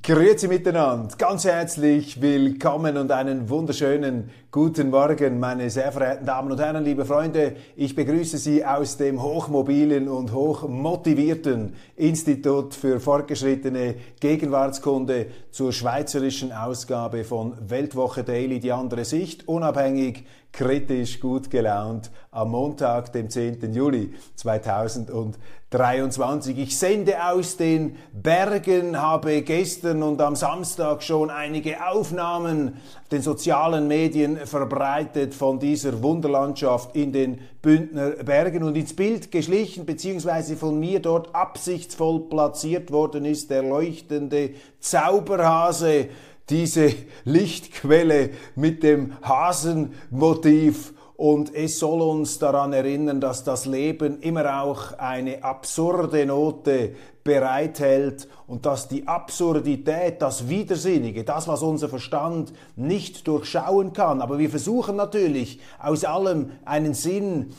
Grüezi miteinander, ganz herzlich willkommen und einen wunderschönen guten Morgen, meine sehr verehrten Damen und Herren, liebe Freunde. Ich begrüße Sie aus dem hochmobilen und hochmotivierten Institut für fortgeschrittene Gegenwartskunde zur schweizerischen Ausgabe von Weltwoche Daily, die andere Sicht, unabhängig, kritisch, gut gelaunt, am Montag, dem 10. Juli 2023. Ich sende aus den Bergen, habe gestern und am Samstag schon einige Aufnahmen auf den sozialen Medien verbreitet von dieser Wunderlandschaft in den Bündner Bergen und ins Bild geschlichen, beziehungsweise von mir dort absichtsvoll platziert worden ist der leuchtende Zauberhase, diese Lichtquelle mit dem Hasenmotiv, und es soll uns daran erinnern, dass das Leben immer auch eine absurde Note bereithält und dass die Absurdität, das Widersinnige, das, was unser Verstand nicht durchschauen kann, aber wir versuchen natürlich aus allem einen Sinn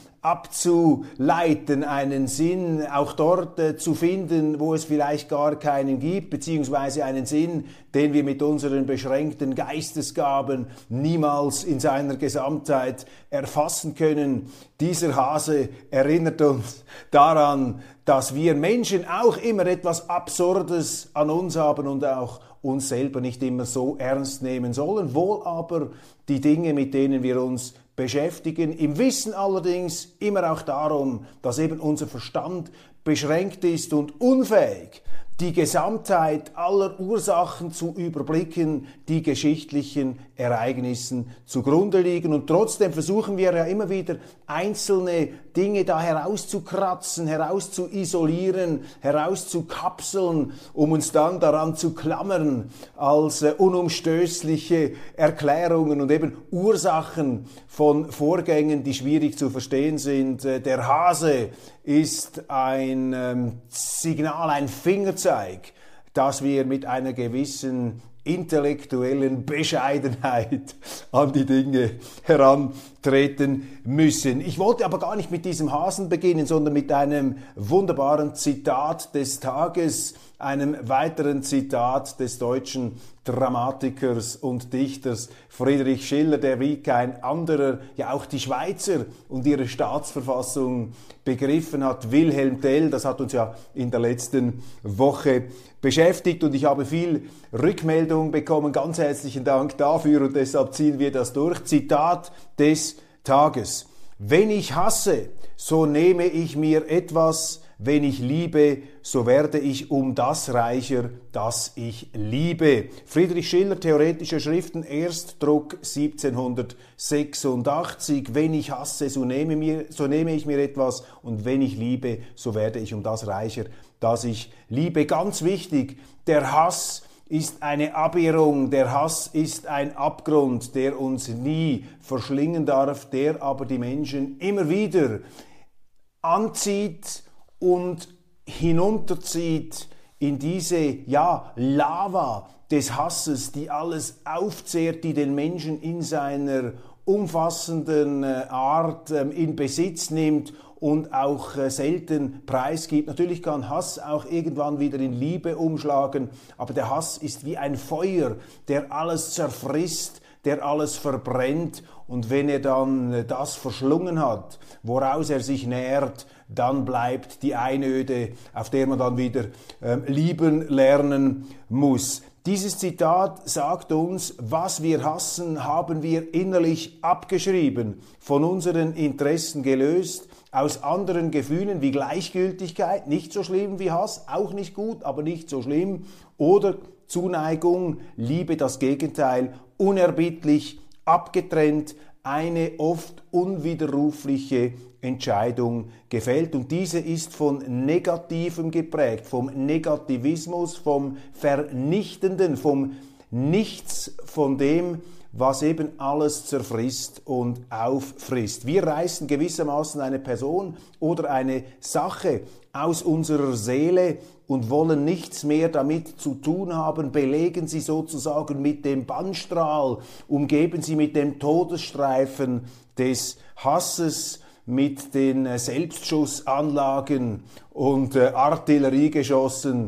abzuleiten, einen Sinn auch dort zu finden, wo es vielleicht gar keinen gibt, beziehungsweise einen Sinn, den wir mit unseren beschränkten Geistesgaben niemals in seiner Gesamtheit erfassen können. Dieser Hase erinnert uns daran, dass wir Menschen auch immer etwas Absurdes an uns haben und auch uns selber nicht immer so ernst nehmen sollen, wohl aber die Dinge, mit denen wir uns beschäftigen, im Wissen allerdings immer auch darum, dass eben unser Verstand beschränkt ist und unfähig, die Gesamtheit aller Ursachen zu überblicken, die geschichtlichen Ereignissen zugrunde liegen. Und trotzdem versuchen wir ja immer wieder einzelne Dinge da herauszukratzen, herauszuisolieren, herauszukapseln, um uns dann daran zu klammern als unumstößliche Erklärungen und eben Ursachen von Vorgängen, die schwierig zu verstehen sind. Der Hase ist ein Signal, ein Fingerzeig, dass wir mit einer gewissen intellektuellen Bescheidenheit an die Dinge herantreten müssen. Ich wollte aber gar nicht mit diesem Hasen beginnen, sondern mit einem wunderbaren Zitat des Tages, einem weiteren Zitat des deutschen Dramatikers und Dichters Friedrich Schiller, der wie kein anderer ja auch die Schweizer und ihre Staatsverfassung begriffen hat. Wilhelm Tell, das hat uns ja in der letzten Woche beschäftigt und ich habe viel Rückmeldung bekommen. Ganz herzlichen Dank dafür und deshalb ziehen wir das durch. Zitat des Tages: Wenn ich hasse, so nehme ich mir etwas. Wenn ich liebe, so werde ich um das reicher, das ich liebe. Friedrich Schiller, Theoretische Schriften, Erstdruck 1786. Wenn ich hasse, so nehme ich mir etwas, und wenn ich liebe, so werde ich um das reicher, das ich liebe. Ganz wichtig, der Hass ist eine Abirrung, der Hass ist ein Abgrund, der uns nie verschlingen darf, der aber die Menschen immer wieder anzieht und hinunterzieht in diese Lava des Hasses, die alles aufzehrt, die den Menschen in seiner umfassenden Art in Besitz nimmt und auch selten preisgibt. Natürlich kann Hass auch irgendwann wieder in Liebe umschlagen, aber der Hass ist wie ein Feuer, der alles zerfrisst, der alles verbrennt, und wenn er dann das verschlungen hat, woraus er sich nährt, dann bleibt die Einöde, auf der man dann wieder lieben lernen muss. Dieses Zitat sagt uns, was wir hassen, haben wir innerlich abgeschrieben, von unseren Interessen gelöst, aus anderen Gefühlen wie Gleichgültigkeit, nicht so schlimm wie Hass, auch nicht gut, aber nicht so schlimm, oder Zuneigung, Liebe, das Gegenteil, unerbittlich abgetrennt, eine oft unwiderrufliche Entscheidung gefällt. Und diese ist von Negativem geprägt, vom Negativismus, vom Vernichtenden, vom Nichts, von dem, was eben alles zerfrisst und auffrisst. Wir reißen gewissermaßen eine Person oder eine Sache aus unserer Seele und wollen nichts mehr damit zu tun haben, belegen sie sozusagen mit dem Bannstrahl, umgeben sie mit dem Todesstreifen des Hasses, mit den Selbstschussanlagen und Artilleriegeschossen,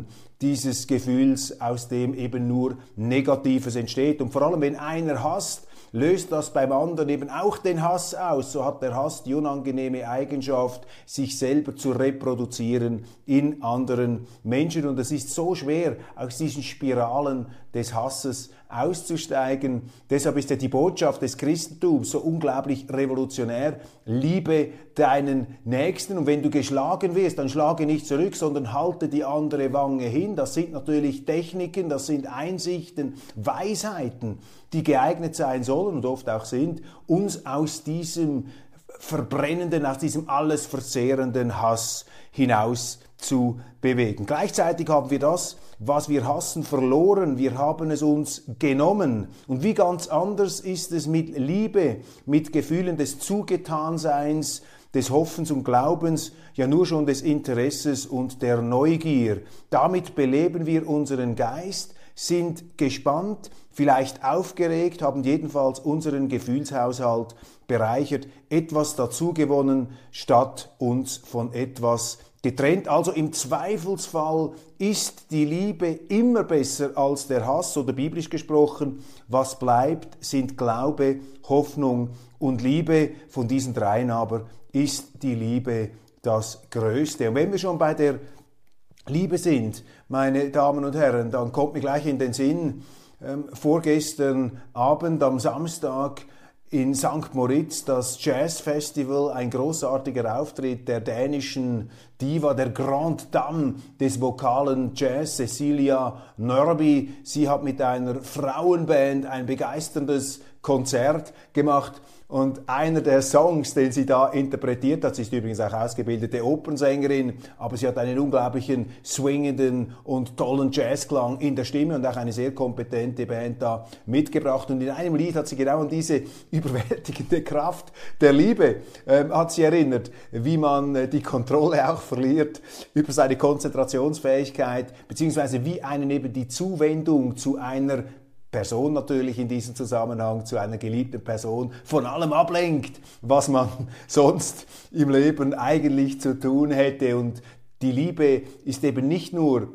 dieses Gefühls, aus dem eben nur Negatives entsteht. Und vor allem, wenn einer hasst, löst das beim anderen eben auch den Hass aus. So hat der Hass die unangenehme Eigenschaft, sich selber zu reproduzieren in anderen Menschen. Und es ist so schwer, aus diesen Spiralen des Hasses auszusteigen. Deshalb ist ja die Botschaft des Christentums so unglaublich revolutionär. Liebe deinen Nächsten, und wenn du geschlagen wirst, dann schlage nicht zurück, sondern halte die andere Wange hin. Das sind natürlich Techniken, das sind Einsichten, Weisheiten, die geeignet sein sollen und oft auch sind, uns aus diesem verbrennenden, aus diesem alles verzehrenden Hass hinaus zu bewegen. Gleichzeitig haben wir das, was wir hassen, verloren. Wir haben es uns genommen. Und wie ganz anders ist es mit Liebe, mit Gefühlen des Zugetanseins, des Hoffens und Glaubens, ja nur schon des Interesses und der Neugier. Damit beleben wir unseren Geist, sind gespannt, vielleicht aufgeregt, haben jedenfalls unseren Gefühlshaushalt bereichert, etwas dazugewonnen, statt uns von etwas getrennt. Also im Zweifelsfall ist die Liebe immer besser als der Hass, oder biblisch gesprochen, was bleibt, sind Glaube, Hoffnung und Liebe. Von diesen dreien aber ist die Liebe das Größte. Und wenn wir schon bei der Liebe sind, meine Damen und Herren, dann kommt mir gleich in den Sinn, vorgestern Abend am Samstag in St. Moritz das Jazzfestival, ein großartiger Auftritt der dänischen Diva, der Grande Dame des vokalen Jazz, Cecilia Nörby. Sie hat mit einer Frauenband ein begeisterndes Konzert gemacht. Und einer der Songs, den sie da interpretiert hat, sie ist übrigens auch ausgebildete Opernsängerin, aber sie hat einen unglaublichen, swingenden und tollen Jazzklang in der Stimme und auch eine sehr kompetente Band da mitgebracht. Und in einem Lied hat sie genau an diese überwältigende Kraft der Liebe hat sie erinnert, wie man die Kontrolle auch verliert über seine Konzentrationsfähigkeit, beziehungsweise wie einen eben die Zuwendung zu einer Person natürlich in diesem Zusammenhang, zu einer geliebten Person, von allem ablenkt, was man sonst im Leben eigentlich zu tun hätte. Und die Liebe ist eben nicht nur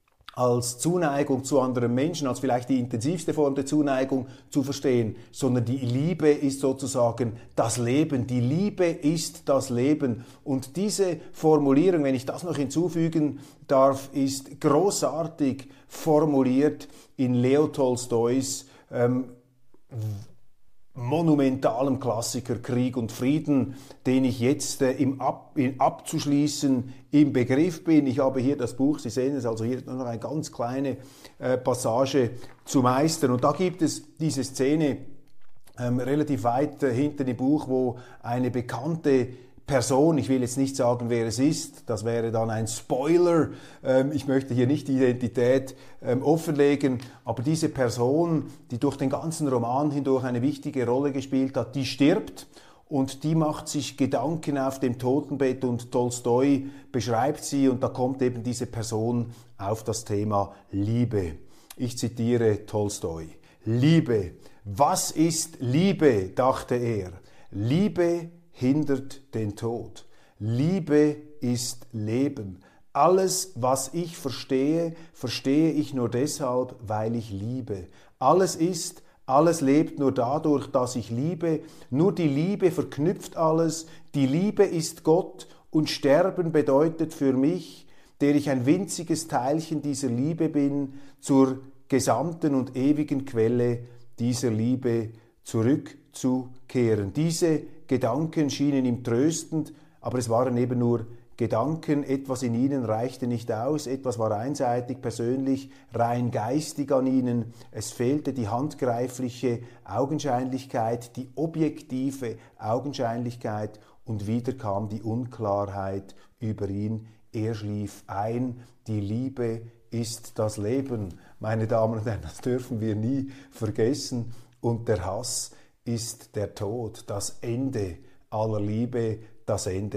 als Zuneigung zu anderen Menschen, als vielleicht die intensivste Form der Zuneigung zu verstehen, sondern die Liebe ist sozusagen das Leben. Die Liebe ist das Leben. Und diese Formulierung, wenn ich das noch hinzufügen darf, ist großartig formuliert in Leo Tolstois monumentalem Klassiker Krieg und Frieden, den ich jetzt abzuschließen im Begriff bin. Ich habe hier das Buch, Sie sehen es, also hier nur noch eine ganz kleine Passage zu meistern. Und da gibt es diese Szene relativ weit hinten im Buch, wo eine bekannte Person, ich will jetzt nicht sagen, wer es ist, das wäre dann ein Spoiler, ich möchte hier nicht die Identität offenlegen, aber diese Person, die durch den ganzen Roman hindurch eine wichtige Rolle gespielt hat, die stirbt und die macht sich Gedanken auf dem Totenbett und Tolstoi beschreibt sie und da kommt eben diese Person auf das Thema Liebe. Ich zitiere Tolstoi. Liebe, was ist Liebe, dachte er. Liebe hindert den Tod. Liebe ist Leben. Alles, was ich verstehe, verstehe ich nur deshalb, weil ich liebe. Alles ist, alles lebt nur dadurch, dass ich liebe. Nur die Liebe verknüpft alles. Die Liebe ist Gott und Sterben bedeutet für mich, der ich ein winziges Teilchen dieser Liebe bin, zur gesamten und ewigen Quelle dieser Liebe zurückzukehren. Diese Gedanken schienen ihm tröstend, aber es waren eben nur Gedanken, etwas in ihnen reichte nicht aus, etwas war einseitig, persönlich, rein geistig an ihnen, es fehlte die handgreifliche Augenscheinlichkeit, die objektive Augenscheinlichkeit und wieder kam die Unklarheit über ihn, er schlief ein, die Liebe ist das Leben. Meine Damen und Herren, das dürfen wir nie vergessen und der Hass ist der Tod, das Ende aller Liebe, das Ende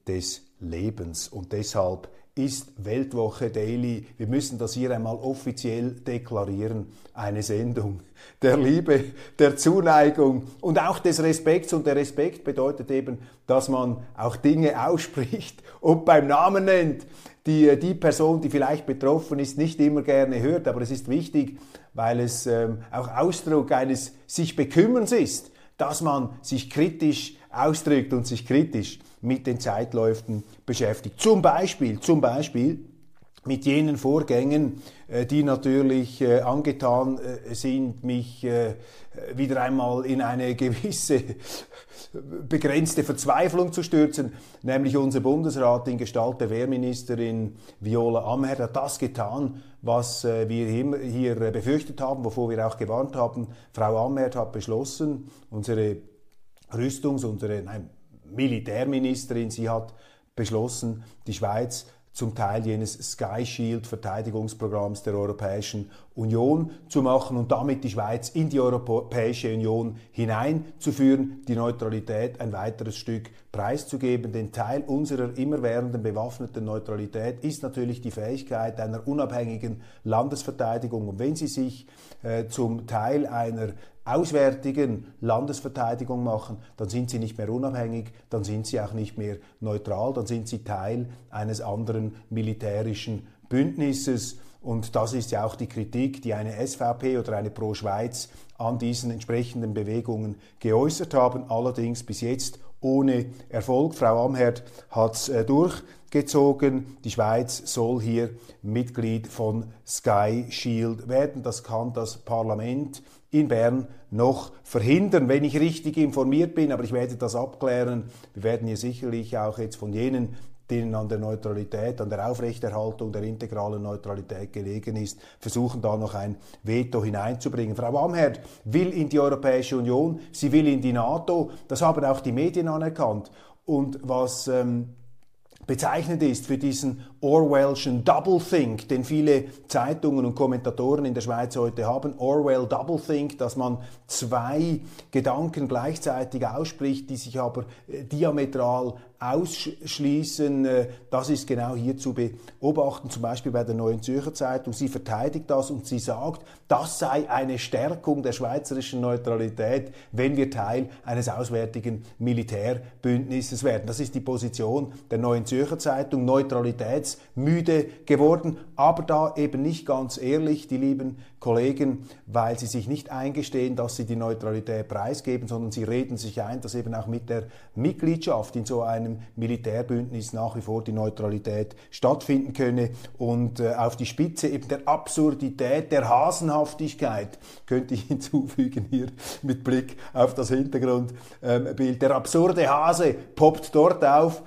des Lebens. Und deshalb ist Weltwoche Daily, wir müssen das hier einmal offiziell deklarieren, eine Sendung der Liebe, der Zuneigung und auch des Respekts. Und der Respekt bedeutet eben, dass man auch Dinge ausspricht und beim Namen nennt, die Person, die vielleicht betroffen ist, nicht immer gerne hört. Aber es ist wichtig, weil es auch Ausdruck eines sich Bekümmerns ist, dass man sich kritisch ausdrückt und sich kritisch mit den Zeitläufen beschäftigt. Zum Beispiel mit jenen Vorgängen, die natürlich angetan sind, mich wieder einmal in eine gewisse begrenzte Verzweiflung zu stürzen, nämlich unser Bundesrat in Gestalt der Wehrministerin Viola Amherd hat das getan, was wir hier befürchtet haben, wovor wir auch gewarnt haben. Frau Amherd hat beschlossen, unsere Militärministerin, sie hat beschlossen, die Schweiz zum Teil jenes Sky Shield Verteidigungsprogramms der Europäischen Union zu machen und damit die Schweiz in die Europäische Union hineinzuführen, die Neutralität ein weiteres Stück preiszugeben. Denn Teil unserer immerwährenden bewaffneten Neutralität ist natürlich die Fähigkeit einer unabhängigen Landesverteidigung. Und wenn sie sich zum Teil einer auswärtigen Landesverteidigung machen, dann sind sie nicht mehr unabhängig, dann sind sie auch nicht mehr neutral, dann sind sie Teil eines anderen militärischen Bündnisses. Und das ist ja auch die Kritik, die eine SVP oder eine Pro-Schweiz an diesen entsprechenden Bewegungen geäußert haben, allerdings bis jetzt ohne Erfolg. Frau Amherd hat es durchgezogen. Die Schweiz soll hier Mitglied von Sky Shield werden. Das kann das Parlament in Bern noch verhindern, wenn ich richtig informiert bin, aber ich werde das abklären. Wir werden hier sicherlich auch jetzt von jenen, denen an der Neutralität, an der Aufrechterhaltung der integralen Neutralität gelegen ist, versuchen da noch ein Veto hineinzubringen. Frau Amherd will in die Europäische Union, sie will in die NATO, das haben auch die Medien anerkannt. Und was bezeichnend ist für diesen Orwellschen Doublethink, den viele Zeitungen und Kommentatoren in der Schweiz heute haben, Orwell Doublethink, dass man zwei Gedanken gleichzeitig ausspricht, die sich aber diametral ausschließen. Das ist genau hier zu beobachten, zum Beispiel bei der Neuen Zürcher Zeitung. Sie verteidigt das und sie sagt, das sei eine Stärkung der schweizerischen Neutralität, wenn wir Teil eines auswärtigen Militärbündnisses werden. Das ist die Position der Neuen Zürcher Zeitung, neutralitätsmüde geworden, aber da eben nicht ganz ehrlich, die lieben Kollegen, weil sie sich nicht eingestehen, dass sie die Neutralität preisgeben, sondern sie reden sich ein, dass eben auch mit der Mitgliedschaft in so einem Militärbündnis nach wie vor die Neutralität stattfinden könne. Und auf die Spitze eben der Absurdität, der Hasenhaftigkeit, könnte ich hinzufügen hier mit Blick auf das Hintergrundbild. Der absurde Hase poppt dort auf,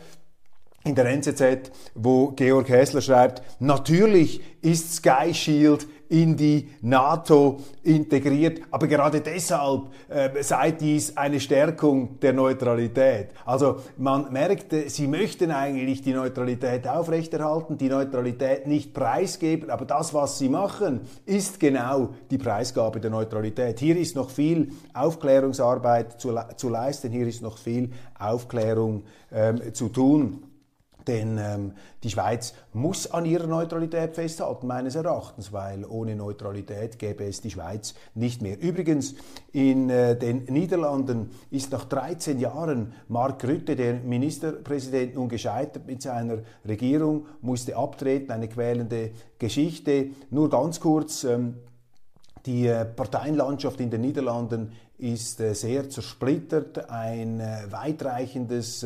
in der NZZ, wo Georg Häsler schreibt, natürlich ist Sky Shield in die NATO integriert, aber gerade deshalb sei dies eine Stärkung der Neutralität. Also man merkt, sie möchten eigentlich die Neutralität aufrechterhalten, die Neutralität nicht preisgeben, aber das, was sie machen, ist genau die Preisgabe der Neutralität. Hier ist noch viel Aufklärungsarbeit zu leisten, hier ist noch viel Aufklärung zu tun. Denn die Schweiz muss an ihrer Neutralität festhalten, meines Erachtens, weil ohne Neutralität gäbe es die Schweiz nicht mehr. Übrigens, in den Niederlanden ist nach 13 Jahren Mark Rutte, der Ministerpräsident, nun gescheitert mit seiner Regierung, musste abtreten, eine quälende Geschichte. Nur ganz kurz, die Parteienlandschaft in den Niederlanden ist sehr zersplittert. Ein weitreichendes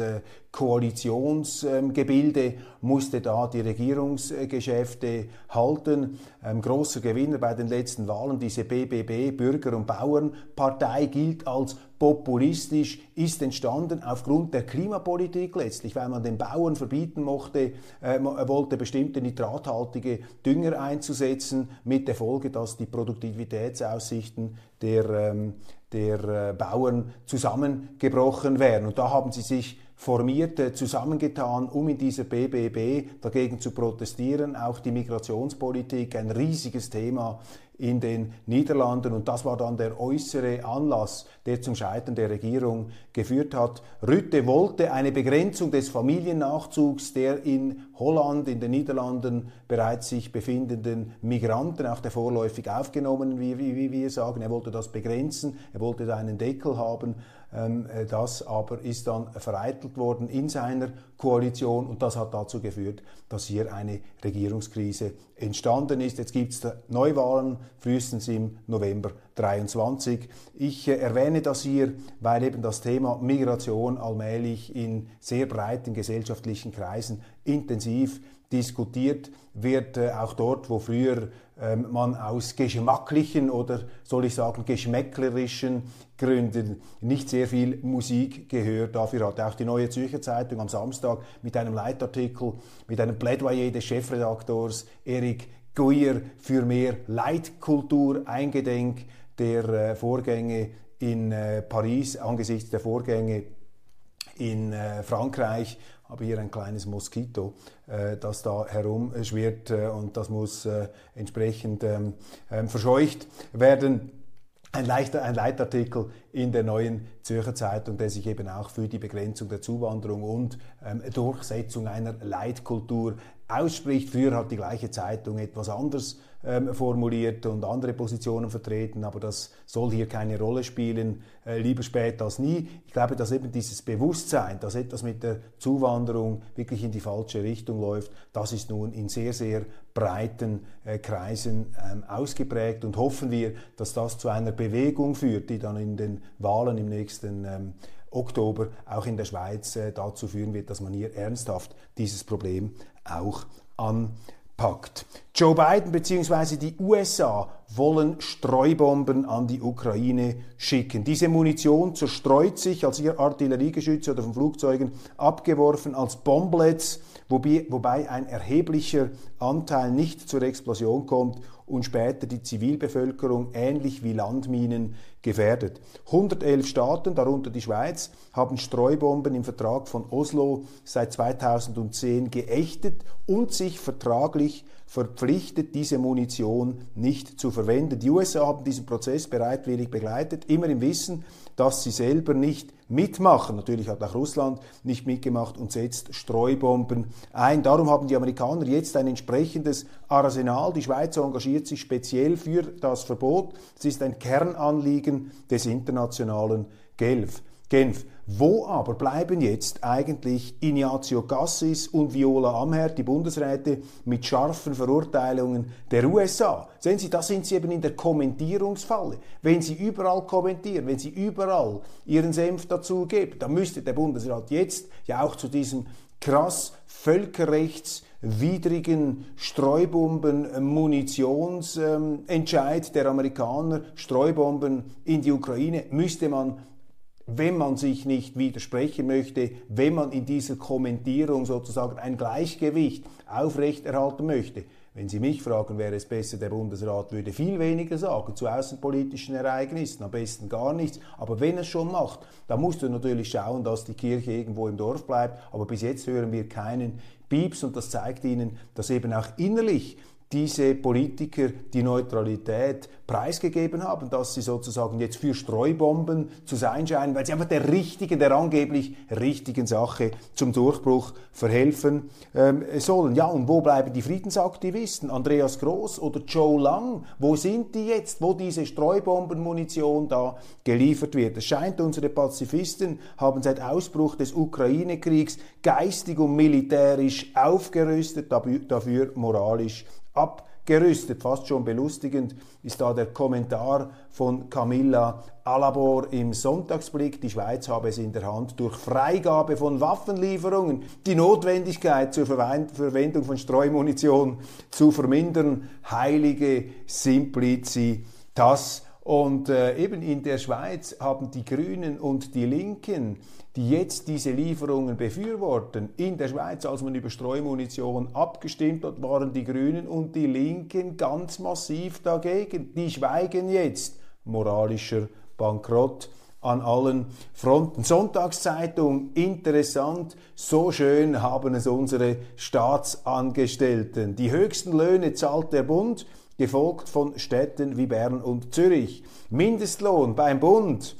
Koalitionsgebilde musste da die Regierungsgeschäfte halten. Großer Gewinner bei den letzten Wahlen, diese BBB, Bürger- und Bauernpartei, gilt als populistisch, ist entstanden aufgrund der Klimapolitik letztlich, weil man den Bauern verbieten wollte, bestimmte nitrathaltige Dünger einzusetzen, mit der Folge, dass die Produktivitätsaussichten der Bauern zusammengebrochen wären. Und da haben sie sich formiert, zusammengetan, um in dieser BBB dagegen zu protestieren. Auch die Migrationspolitik, ein riesiges Thema in den Niederlanden. Und das war dann der äußere Anlass, der zum Scheitern der Regierung geführt hat. Rutte wollte eine Begrenzung des Familiennachzugs der in Holland, in den Niederlanden bereits sich befindenden Migranten, auch der vorläufig Aufgenommenen, wie wir sagen. Er wollte das begrenzen, er wollte da einen Deckel haben. Das aber ist dann vereitelt worden in seiner Koalition und das hat dazu geführt, dass hier eine Regierungskrise entstanden ist. Jetzt gibt es Neuwahlen, frühestens im November 23. Ich erwähne das hier, weil eben das Thema Migration allmählich in sehr breiten gesellschaftlichen Kreisen intensiv diskutiert wird, auch dort, wo früher man aus geschmacklichen oder soll ich sagen geschmäcklerischen Gründen nicht sehr viel Musik gehört. Dafür hat auch die Neue Zürcher Zeitung am Samstag mit einem Leitartikel, mit einem Plädoyer des Chefredaktors Eric Guyer für mehr Leitkultur eingedenk der Vorgänge in Paris, angesichts der Vorgänge in Frankreich. Habe hier ein kleines Moskito, das da herumschwirrt und das muss entsprechend verscheucht werden. Ein Leitartikel in der Neuen Zürcher Zeitung, der sich eben auch für die Begrenzung der Zuwanderung und Durchsetzung einer Leitkultur ausspricht. Früher hat die gleiche Zeitung etwas anders formuliert und andere Positionen vertreten, aber das soll hier keine Rolle spielen, lieber spät als nie. Ich glaube, dass eben dieses Bewusstsein, dass etwas mit der Zuwanderung wirklich in die falsche Richtung läuft, das ist nun in sehr, sehr breiten Kreisen ausgeprägt und hoffen wir, dass das zu einer Bewegung führt, die dann in den Wahlen im nächsten Oktober auch in der Schweiz dazu führen wird, dass man hier ernsthaft dieses Problem auch anpackt. Joe Biden bzw. die USA wollen Streubomben an die Ukraine schicken. Diese Munition zerstreut sich als Artilleriegeschütze oder von Flugzeugen abgeworfen als Bomblets, wobei ein erheblicher Anteil nicht zur Explosion kommt und später die Zivilbevölkerung ähnlich wie Landminen gefährdet. 111 Staaten, darunter die Schweiz, haben Streubomben im Vertrag von Oslo seit 2010 geächtet und sich vertraglich verpflichtet, diese Munition nicht zu verwenden. Die USA haben diesen Prozess bereitwillig begleitet, immer im Wissen, dass sie selber nicht mitmachen. Natürlich hat auch Russland nicht mitgemacht und setzt Streubomben ein. Darum haben die Amerikaner jetzt ein entsprechendes Arsenal. Die Schweiz engagiert sich speziell für das Verbot. Es ist ein Kernanliegen des internationalen Genf. Wo aber bleiben jetzt eigentlich Ignazio Cassis und Viola Amherd, die Bundesräte, mit scharfen Verurteilungen der USA? Sehen Sie, da sind Sie eben in der Kommentierungsfalle. Wenn Sie überall kommentieren, wenn Sie überall Ihren Senf dazugeben, dann müsste der Bundesrat jetzt ja auch zu diesem krass völkerrechtswidrigen Streubomben-Munitionsentscheid der Amerikaner, Streubomben in die Ukraine, müsste man, wenn man sich nicht widersprechen möchte, wenn man in dieser Kommentierung sozusagen ein Gleichgewicht aufrechterhalten möchte. Wenn Sie mich fragen, wäre es besser, der Bundesrat würde viel weniger sagen zu außenpolitischen Ereignissen, am besten gar nichts. Aber wenn er es schon macht, dann musst du natürlich schauen, dass die Kirche irgendwo im Dorf bleibt. Aber bis jetzt hören wir keinen Pieps und das zeigt Ihnen, dass eben auch innerlich diese Politiker die Neutralität preisgegeben haben, dass sie sozusagen jetzt für Streubomben zu sein scheinen, weil sie einfach der angeblich richtigen Sache zum Durchbruch verhelfen sollen. Ja, und wo bleiben die Friedensaktivisten? Andreas Gross oder Joe Lang? Wo sind die jetzt, wo diese Streubombenmunition da geliefert wird? Es scheint, unsere Pazifisten haben seit Ausbruch des Ukraine-Kriegs geistig und militärisch aufgerüstet, dafür moralisch abgerüstet. Fast schon belustigend ist da der Kommentar von Camilla Alabor im Sonntagsblick. Die Schweiz habe es in der Hand, durch Freigabe von Waffenlieferungen die Notwendigkeit zur Verwendung von Streumunition zu vermindern. Heilige Simplicitas. Und eben in der Schweiz haben die Grünen und die Linken, die jetzt diese Lieferungen befürworten, in der Schweiz, als man über Streumunition abgestimmt hat, waren die Grünen und die Linken ganz massiv dagegen. Die schweigen jetzt. Moralischer Bankrott an allen Fronten. Sonntagszeitung, interessant, so schön haben es unsere Staatsangestellten. Die höchsten Löhne zahlt der Bund, gefolgt von Städten wie Bern und Zürich. Mindestlohn beim Bund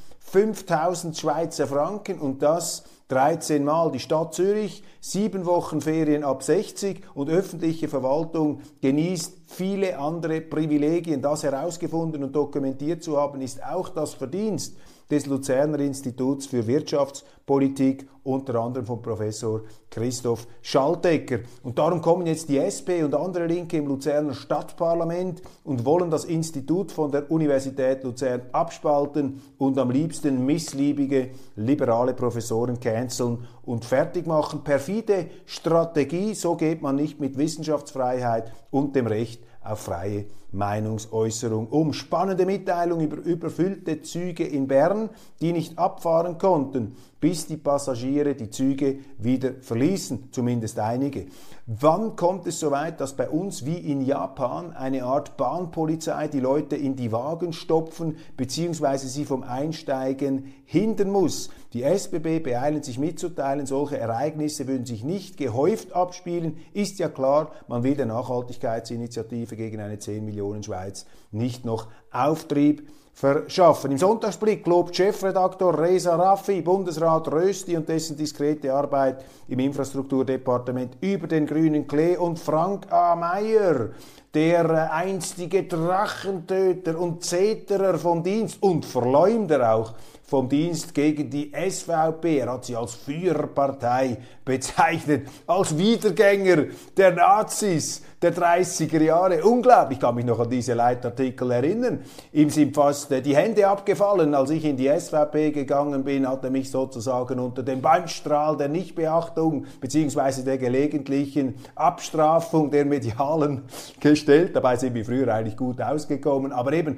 5.000 Schweizer Franken und das 13 Mal. Die Stadt Zürich 7 Wochen Ferien ab 60 und öffentliche Verwaltung genießt viele andere Privilegien. Das herausgefunden und dokumentiert zu haben, ist auch das Verdienst des Luzerner Instituts für Wirtschaftspolitik, unter anderem von Professor Christoph Schaltegger. Und darum kommen jetzt die SP und andere Linke im Luzerner Stadtparlament und wollen das Institut von der Universität Luzern abspalten und am liebsten missliebige liberale Professoren canceln und fertig machen. Perfide Strategie, so geht man nicht mit Wissenschaftsfreiheit und dem Recht auf freie Meinungsäußerung um. Spannende Mitteilung über überfüllte Züge in Bern, die nicht abfahren konnten, bis die Passagiere die Züge wieder verließen, zumindest einige. Wann kommt es so weit, dass bei uns wie in Japan eine Art Bahnpolizei die Leute in die Wagen stopfen bzw. sie vom Einsteigen hindern muss? Die SBB beeilen sich mitzuteilen, solche Ereignisse würden sich nicht gehäuft abspielen. Ist ja klar, man will der Nachhaltigkeitsinitiative gegen eine 10 Millionen Schweiz nicht noch Auftrieb verschaffen. Im Sonntagsblick lobt Chefredaktor Reza Raffi Bundesrat Rösti und dessen diskrete Arbeit im Infrastrukturdepartement über den grünen Klee und Frank A. Meyer, der einstige Drachentöter und Zeterer vom Dienst und Verleumder auch vom Dienst gegen die SVP. Er hat sie als Führerpartei bezeichnet, als Wiedergänger der Nazis der 30er Jahre. Unglaublich, ich kann mich noch an diese Leitartikel erinnern. Ihm sind fast die Hände abgefallen, als ich in die SVP gegangen bin, hat er mich sozusagen unter den Bannstrahl der Nichtbeachtung bzw. der gelegentlichen Abstrafung der Medialen gestellt. Dabei sind wir früher eigentlich gut ausgekommen. Aber eben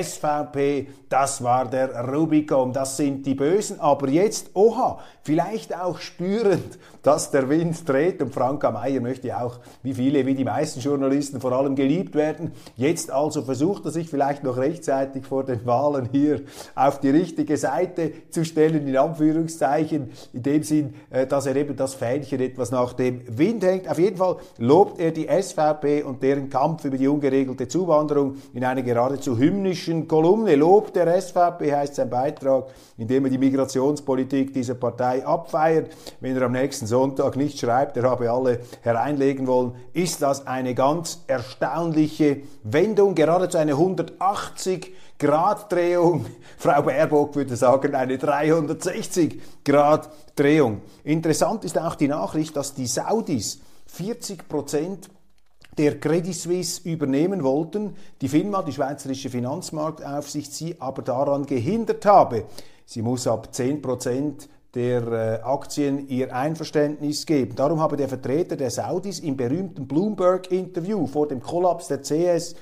SVP, das war der Rubicon, das sind die Bösen. Aber jetzt, oha, vielleicht auch spürend, dass der Wind dreht. Und Frank A. Meyer möchte auch, wie die meisten Journalisten, vor allem geliebt werden. Jetzt also versucht er sich vielleicht noch rechtzeitig vor den Wahlen hier auf die richtige Seite zu stellen, in Anführungszeichen, in dem Sinn, dass er eben das Fähnchen etwas nach dem Wind hängt. Auf jeden Fall lobt er die SVP und deren Kampf über die ungeregelte Zuwanderung in einer geradezu hymnischen Kolumne. Lob der SVP heißt sein Beitrag, in dem er die Migrationspolitik dieser Partei abfeiert. Wenn er am nächsten Sonntag nicht schreibt, er habe alle hereinlegen wollen, ist das eine ganz erstaunliche Wendung, geradezu eine 180-Grad-Drehung. Frau Baerbock würde sagen, eine 360-Grad-Drehung. Interessant ist auch die Nachricht, dass die Saudis 40% der Credit Suisse übernehmen wollten, die FINMA, die Schweizerische Finanzmarktaufsicht, sie aber daran gehindert habe. Sie muss ab 10% der Aktien ihr Einverständnis geben. Darum habe der Vertreter der Saudis im berühmten Bloomberg-Interview vor dem Kollaps der CS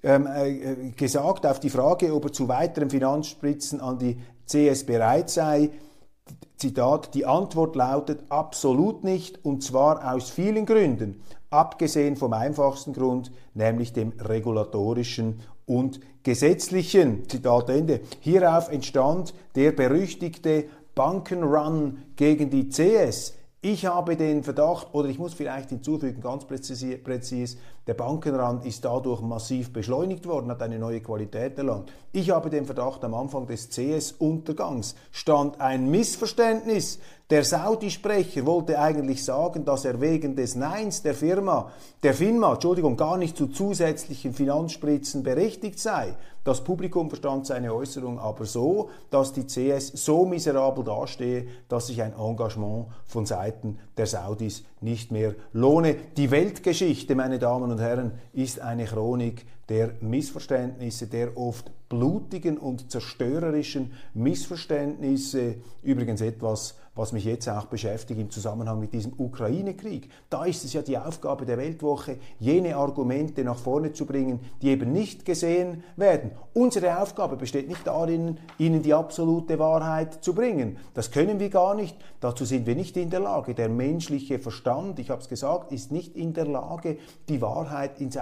gesagt, auf die Frage, ob er zu weiteren Finanzspritzen an die CS bereit sei, Zitat, die Antwort lautet absolut nicht, und zwar aus vielen Gründen, abgesehen vom einfachsten Grund, nämlich dem regulatorischen und gesetzlichen. Zitat Ende. Hierauf entstand der berüchtigte Bankenrun gegen die CS. Ich habe den Verdacht, oder ich muss vielleicht hinzufügen, ganz präzis, der Bankenrun ist dadurch massiv beschleunigt worden, hat eine neue Qualität erlangt. Ich habe den Verdacht, am Anfang des CS-Untergangs stand ein Missverständnis. Der Saudi-Sprecher wollte eigentlich sagen, dass er wegen des Neins der FINMA, gar nicht zu zusätzlichen Finanzspritzen berechtigt sei. Das Publikum verstand seine Äußerung aber so, dass die CS so miserabel dastehe, dass sich ein Engagement von Seiten der Saudis nicht mehr lohne. Die Weltgeschichte, meine Damen und Herren, ist eine Chronik der Missverständnisse, der oft blutigen und zerstörerischen Missverständnisse. Übrigens etwas, was mich jetzt auch beschäftigt im Zusammenhang mit diesem Ukraine-Krieg. Da ist es ja die Aufgabe der Weltwoche, jene Argumente nach vorne zu bringen, die eben nicht gesehen werden. Unsere Aufgabe besteht nicht darin, Ihnen die absolute Wahrheit zu bringen. Das können wir gar nicht. Dazu sind wir nicht in der Lage. Der menschliche Verstand, ich habe es gesagt, ist nicht in der Lage, die Wahrheit in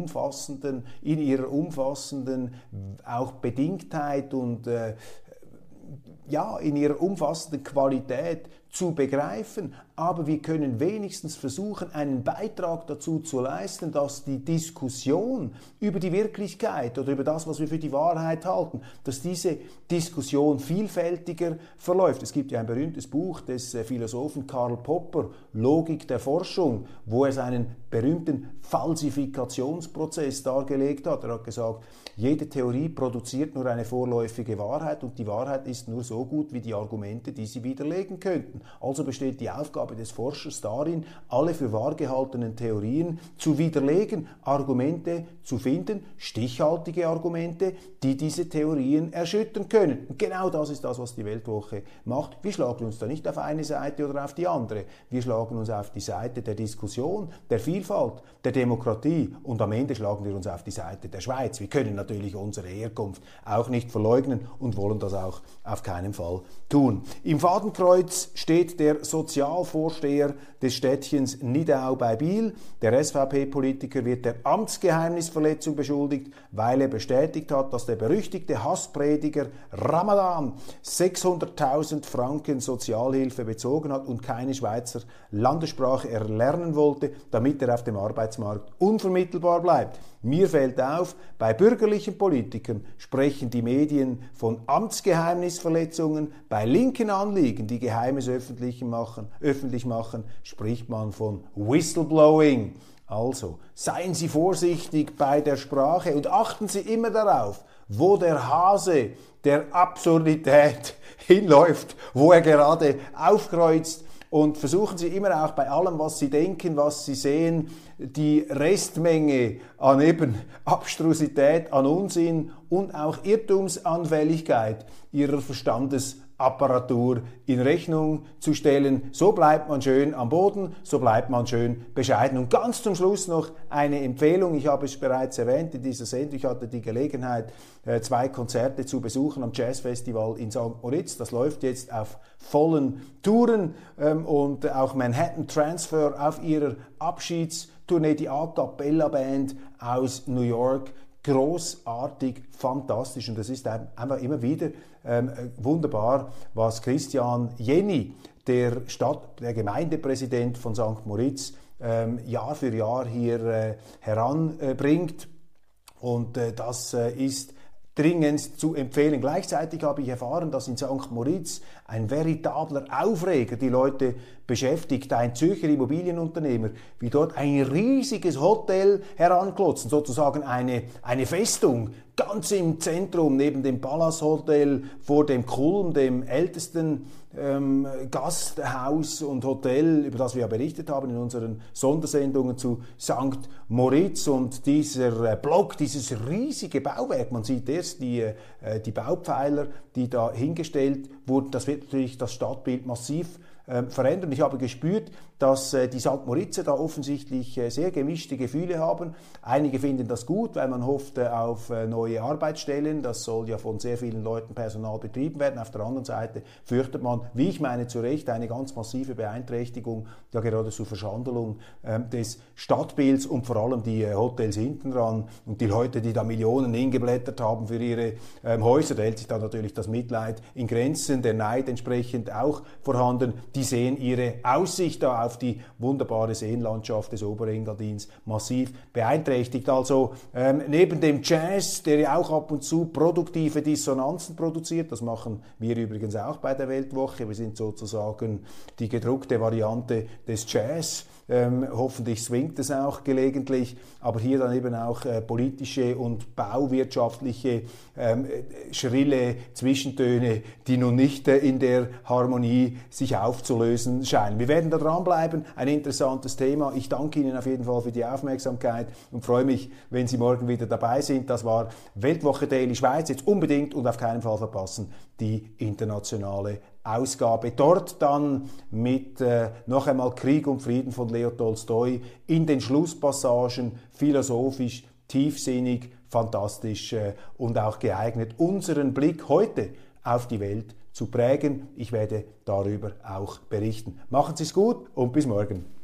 ihrer umfassenden auch Bedingtheit und in ihrer umfassenden Qualität zu begreifen. aber wir können wenigstens versuchen, einen Beitrag dazu zu leisten, dass die Diskussion über die Wirklichkeit oder über das, was wir für die Wahrheit halten, dass diese Diskussion vielfältiger verläuft. Es gibt ja ein berühmtes Buch des Philosophen Karl Popper, Logik der Forschung, wo er seinen berühmten Falsifikationsprozess dargelegt hat. Er hat gesagt, jede Theorie produziert nur eine vorläufige Wahrheit und die Wahrheit ist nur so gut wie die Argumente, die sie widerlegen könnten. Also besteht die Aufgabe des Forschers darin, alle für wahr gehaltenen Theorien zu widerlegen, Argumente zu finden, stichhaltige Argumente, die diese Theorien erschüttern können. Und genau das ist das, was die Weltwoche macht. Wir schlagen uns da nicht auf eine Seite oder auf die andere. Wir schlagen uns auf die Seite der Diskussion, der Vielfalt, der Demokratie und am Ende schlagen wir uns auf die Seite der Schweiz. Wir können natürlich unsere Herkunft auch nicht verleugnen und wollen das auch auf keinen Fall tun. Im Fadenkreuz steht der Sozialvorsteher des Städtchens Nidau bei Biel. Der SVP-Politiker wird der Amtsgeheimnisverletzung beschuldigt, weil er bestätigt hat, dass der berüchtigte Hassprediger Ramadan 600.000 Franken Sozialhilfe bezogen hat und keine Schweizer Landessprache erlernen wollte, damit er auf dem Arbeitsmarkt unvermittelbar bleibt. Mir fällt auf, bei bürgerlichen Politikern sprechen die Medien von Amtsgeheimnisverletzungen, bei linken Anliegen, die Geheimes öffentlich machen, spricht man von Whistleblowing. Also, seien Sie vorsichtig bei der Sprache und achten Sie immer darauf, wo der Hase der Absurdität hinläuft, wo er gerade aufkreuzt. Und versuchen Sie immer auch bei allem, was Sie denken, was Sie sehen, die Restmenge an eben Abstrusität, an Unsinn und auch Irrtumsanfälligkeit Ihrer Verstandesapparatur in Rechnung zu stellen. So bleibt man schön am Boden, so bleibt man schön bescheiden. Und ganz zum Schluss noch eine Empfehlung. Ich habe es bereits erwähnt in dieser Sendung. Ich hatte die Gelegenheit, 2 Konzerte zu besuchen am Jazzfestival in St. Moritz. Das läuft jetzt auf vollen Touren und auch Manhattan Transfer auf ihrer Abschiedstournee, die A Cappella Band aus New York. Großartig, fantastisch und das ist einfach immer wieder wunderbar, was Christian Jenny, der Gemeindepräsident von St. Moritz, Jahr für Jahr hier heranbringt und das ist dringend zu empfehlen. Gleichzeitig habe ich erfahren, dass in St. Moritz ein veritabler Aufreger die Leute beschäftigt, ein Zürcher Immobilienunternehmer, wie dort ein riesiges Hotel heranklotzen, sozusagen eine Festung, ganz im Zentrum, neben dem Palace Hotel, vor dem Kulm, dem ältesten Gasthaus und Hotel, über das wir ja berichtet haben in unseren Sondersendungen zu St. Moritz. Und dieser Block, dieses riesige Bauwerk, man sieht erst die Baupfeiler, die da hingestellt wurden, das wird natürlich das Stadtbild massiv verändern. Ich habe gespürt, dass die St. Moritzer da offensichtlich sehr gemischte Gefühle haben. Einige finden das gut, weil man hofft auf neue Arbeitsstellen. Das soll ja von sehr vielen Leuten Personal betrieben werden. Auf der anderen Seite fürchtet man, wie ich meine, zu Recht eine ganz massive Beeinträchtigung, ja geradezu Verschandelung des Stadtbilds und vor allem die Hotels hinten dran und die Leute, die da Millionen hingeblättert haben für ihre Häuser. Da hält sich dann natürlich das Mitleid in Grenzen, der Neid entsprechend auch vorhanden. Die sehen ihre Aussicht da auf die wunderbare Seenlandschaft des Oberengadins massiv beeinträchtigt. Also neben dem Jazz, der ja auch ab und zu produktive Dissonanzen produziert, das machen wir übrigens auch bei der Weltwoche, wir sind sozusagen die gedruckte Variante des Jazz. Hoffentlich swingt es auch gelegentlich, aber hier dann eben auch politische und bauwirtschaftliche schrille Zwischentöne, die nun nicht in der Harmonie sich aufzulösen scheinen. Wir werden da dranbleiben, ein interessantes Thema. Ich danke Ihnen auf jeden Fall für die Aufmerksamkeit und freue mich, wenn Sie morgen wieder dabei sind. Das war Weltwoche Daily Schweiz. Jetzt unbedingt und auf keinen Fall verpassen die internationale Ausgabe. Dort dann mit noch einmal Krieg und Frieden von Leo Tolstoi in den Schlusspassagen, philosophisch, tiefsinnig, fantastisch und auch geeignet, unseren Blick heute auf die Welt zu prägen. Ich werde darüber auch berichten. Machen Sie es gut und bis morgen.